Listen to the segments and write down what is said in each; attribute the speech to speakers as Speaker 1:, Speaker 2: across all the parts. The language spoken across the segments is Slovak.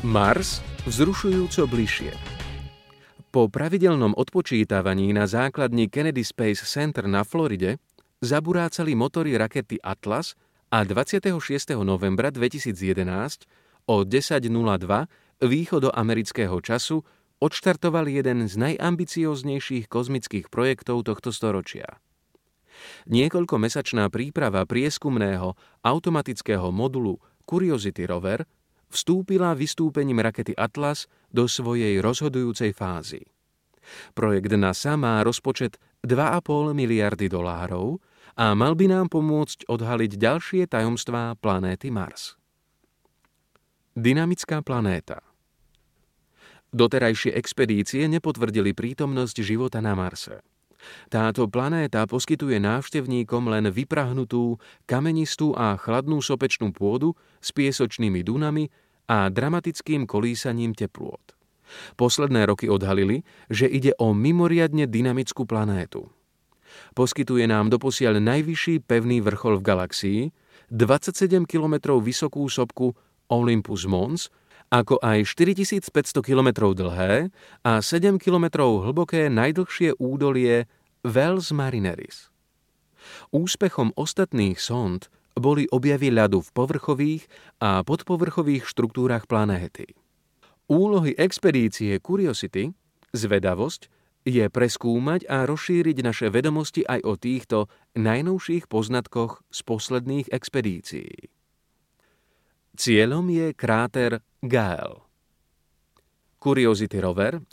Speaker 1: Mars vzrušujúco bližšie. Po pravidelnom odpočítavaní na základni Kennedy Space Center na Floride zaburácali motory rakety Atlas a 26. novembra 2011 o 10:02 východoamerického času odštartoval jeden z najambicióznejších kozmických projektov tohto storočia. Niekoľkomesačná príprava prieskumného automatického modulu Curiosity rover vstúpila vystúpením rakety Atlas do svojej rozhodujúcej fázy. Projekt NASA má rozpočet 2,5 miliardy dolárov a mal by nám pomôcť odhaliť ďalšie tajomstvá planéty Mars. Dynamická planéta. Doterajšie expedície nepotvrdili prítomnosť života na Marse. Táto planéta poskytuje návštevníkom len vyprahnutú, kamenistú a chladnú sopečnú pôdu s piesočnými dunami a dramatickým kolísaním teplôt. Posledné roky odhalili, že ide o mimoriadne dynamickú planétu. Poskytuje nám doposiaľ najvyšší pevný vrchol v galaxii, 27 km vysokú sopku Olympus Mons, ako aj 4500 km dlhé a 7 km hlboké najdlhšie údolie Valles Marineris. Úspechom ostatných sond boli objavy ľadu v povrchových a podpovrchových štruktúrach planéty. Úlohy expedície Curiosity, zvedavosť, je preskúmať a rozšíriť naše vedomosti aj o týchto najnovších poznatkoch z posledných expedícií. Cieľom je kráter Gale. Curiosity rover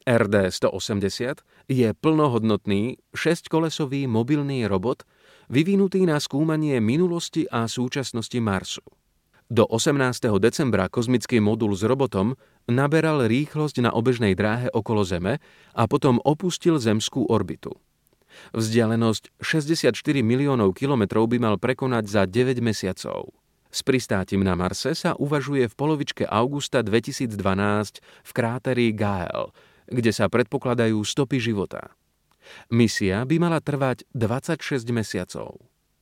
Speaker 1: RD-180 je plnohodnotný 6-kolesový mobilný robot vyvinutý na skúmanie minulosti a súčasnosti Marsu. Do 18. decembra kozmický modul s robotom naberal rýchlosť na obežnej dráhe okolo Zeme a potom opustil zemskú orbitu. Vzdialenosť 64 miliónov kilometrov by mal prekonať za 9 mesiacov. S pristátím na Marse sa uvažuje v polovičke augusta 2012 v kráteri Gale, kde sa predpokladajú stopy života. Misia by mala trvať 26 mesiacov.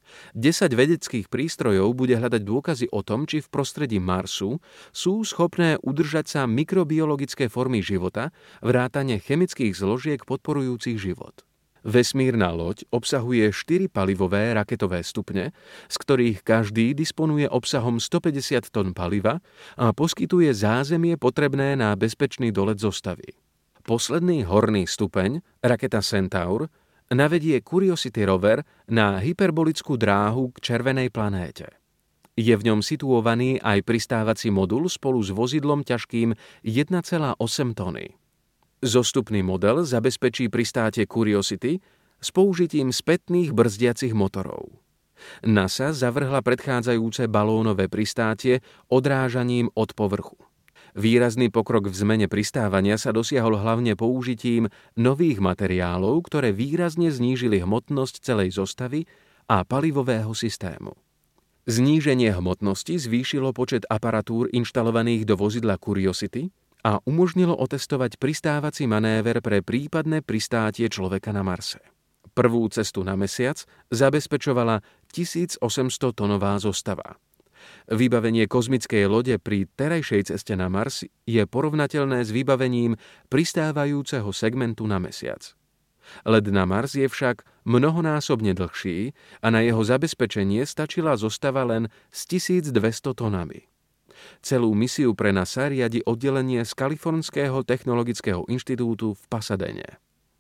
Speaker 1: 10 vedeckých prístrojov bude hľadať dôkazy o tom, či v prostredí Marsu sú schopné udržať sa mikrobiologické formy života, vrátane chemických zložiek podporujúcich život. Vesmírna loď obsahuje 4 palivové raketové stupne, z ktorých každý disponuje obsahom 150 tón paliva a poskytuje zázemie potrebné na bezpečný dolet zostavy. Posledný horný stupeň, raketa Centaur, navedie Curiosity rover na hyperbolickú dráhu k červenej planéte. Je v ňom situovaný aj pristávací modul spolu s vozidlom ťažkým 1,8 tony. Zostupný model zabezpečí pristátie Curiosity s použitím spätných brzdiacich motorov. NASA zavrhla predchádzajúce balónové pristátie odrážaním od povrchu. Výrazný pokrok v zmene pristávania sa dosiahol hlavne použitím nových materiálov, ktoré výrazne znížili hmotnosť celej zostavy a palivového systému. Zníženie hmotnosti zvýšilo počet aparatúr inštalovaných do vozidla Curiosity a umožnilo otestovať pristávací manéver pre prípadné pristátie človeka na Marse. Prvú cestu na mesiac zabezpečovala 1800-tonová zostava. Vybavenie kozmickej lode pri terajšej ceste na Mars je porovnateľné s vybavením pristávajúceho segmentu na mesiac. Let na Mars je však mnohonásobne dlhší a na jeho zabezpečenie stačila zostava len s 1200 tonami. Celú misiu pre NASA riadi oddelenie z Kalifornského technologického inštitútu v Pasadene.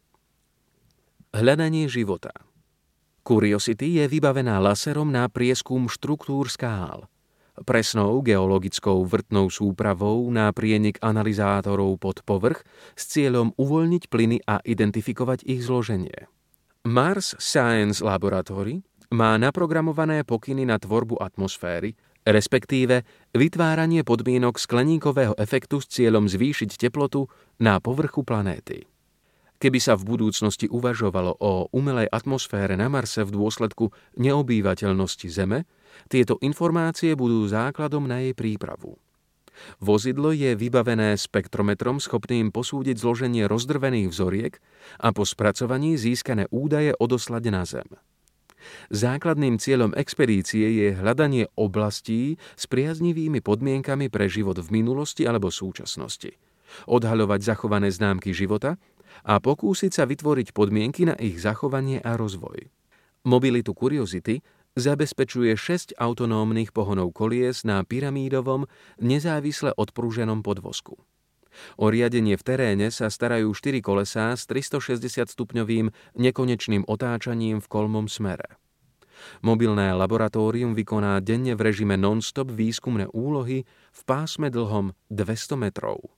Speaker 1: Hľadanie života. Curiosity je vybavená laserom na prieskum štruktúr skál, presnou geologickou vrtnou súpravou na prienik analyzátorov pod povrch s cieľom uvoľniť plyny a identifikovať ich zloženie. Mars Science Laboratory má naprogramované pokyny na tvorbu atmosféry, respektíve vytváranie podmienok skleníkového efektu s cieľom zvýšiť teplotu na povrchu planéty. Keby sa v budúcnosti uvažovalo o umelej atmosfére na Marse v dôsledku neobývateľnosti Zeme, tieto informácie budú základom na jej prípravu. Vozidlo je vybavené spektrometrom schopným posúdiť zloženie rozdrvených vzoriek a po spracovaní získané údaje odoslať na Zem. Základným cieľom expedície je hľadanie oblastí s priaznivými podmienkami pre život v minulosti alebo súčasnosti, odhaľovať zachované známky života a pokúsiť sa vytvoriť podmienky na ich zachovanie a rozvoj. Mobilitu Curiosity zabezpečuje 6 autonómnych pohonov kolies na pyramídovom, nezávisle odprúženom podvozku. O riadenie v teréne sa starajú 4 kolesá s 360-stupňovým nekonečným otáčaním v kolmom smere. Mobilné laboratórium vykoná denne v režime non-stop výskumné úlohy v pásme dlhom 200 metrov.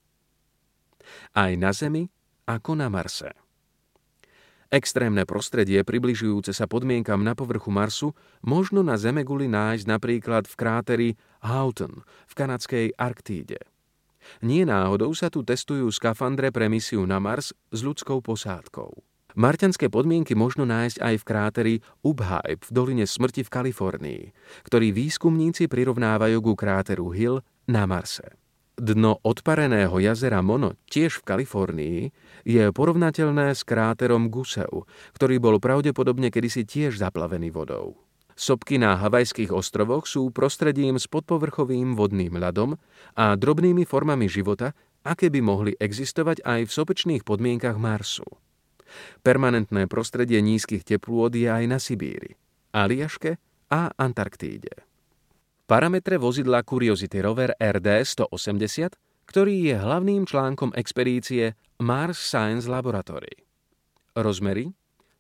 Speaker 1: Aj na Zemi, ako na Marse. Extrémne prostredie, približujúce sa podmienkam na povrchu Marsu, možno na Zemeguli nájsť napríklad v kráteri Houghton v kanadskej Arktíde. Nie náhodou sa tu testujú skafandre pre misiu na Mars s ľudskou posádkou. Marťanské podmienky možno nájsť aj v kráteri Ubhajb v doline smrti v Kalifornii, ktorý výskumníci prirovnávajú ku kráteru Hill na Marse. Dno odpareného jazera Mono, tiež v Kalifornii, je porovnateľné s kráterom Guseu, ktorý bol pravdepodobne kedysi tiež zaplavený vodou. Sopky na Havajských ostrovoch sú prostredím s podpovrchovým vodným ľadom a drobnými formami života, aké by mohli existovať aj v sopečných podmienkach Marsu. Permanentné prostredie nízkych teplôt je aj na Sibíri, Aliaške a Antarktíde. Parametre vozidla Curiosity Rover RD-180, ktorý je hlavným článkom expedície Mars Science Laboratory. Rozmery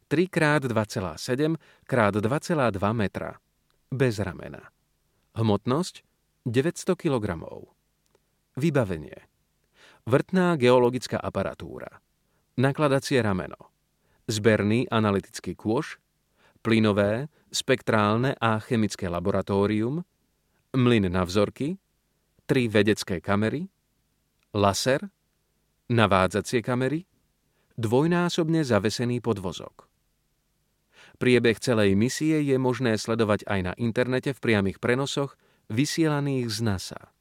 Speaker 1: 3x2,7 x 2,2 metra. Bez ramena. Hmotnosť 900 kg. Vybavenie. Vrtná geologická aparatúra. Nakladacie rameno. Zberný analytický kôš. Plynové, spektrálne a chemické laboratórium. Mlyn na vzorky. 3 vedecké kamery. Laser. Navádzacie kamery. Dvojnásobne zavesený podvozok. Priebeh celej misie je možné sledovať aj na internete v priamych prenosoch vysielaných z NASA.